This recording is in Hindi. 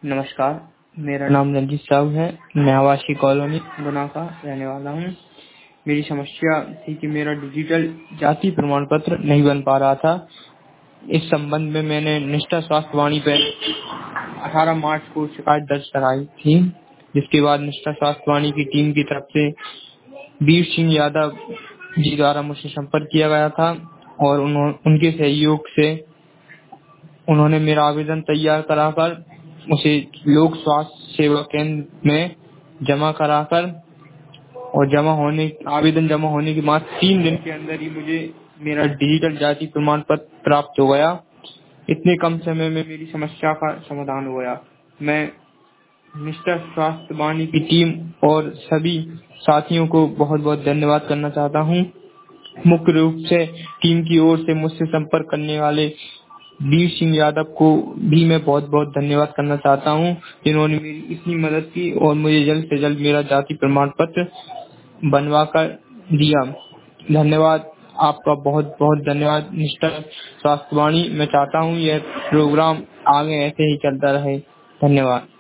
नमस्कार, मेरा नाम रंजीत साहू है। मैं आवासीय कॉलोनी गुना का रहने वाला हूँ। मेरी समस्या थी कि मेरा डिजिटल जाति प्रमाण पत्र नहीं बन पा रहा था। इस संबंध में मैंने निष्ठा स्वास्थ्य वाणी पर 18 मार्च को शिकायत दर्ज कराई थी, जिसके बाद निष्ठा स्वास्थ्य वाणी की टीम की तरफ से वीर सिंह यादव जी द्वारा मुझसे संपर्क किया गया था और उनके सहयोग से उन्होंने मेरा आवेदन तैयार कराकर उसे लोक स्वास्थ्य सेवा केंद्र में जमा कराकर और आवेदन जमा होने के बाद 3 दिन के अंदर ही मुझे मेरा डिजिटल जाति प्रमाण पत्र प्राप्त हो गया। इतने कम समय में मेरी समस्या का समाधान हो गया। मैं निष्ठा स्वास्थ्य वाणी की टीम और सभी साथियों को बहुत बहुत धन्यवाद करना चाहता हूँ। मुख्य रूप से टीम की ओर से मुझसे संपर्क करने वाले वीर सिंह यादव को भी मैं बहुत बहुत धन्यवाद करना चाहता हूँ, जिन्होंने मेरी इतनी मदद की और मुझे जल्द से जल्द मेरा जाति प्रमाण पत्र बनवा कर दिया। धन्यवाद, आपका बहुत बहुत धन्यवाद मिस्टर स्वास्थ्य वाणी। मैं चाहता हूँ यह प्रोग्राम आगे ऐसे ही चलता रहे। धन्यवाद।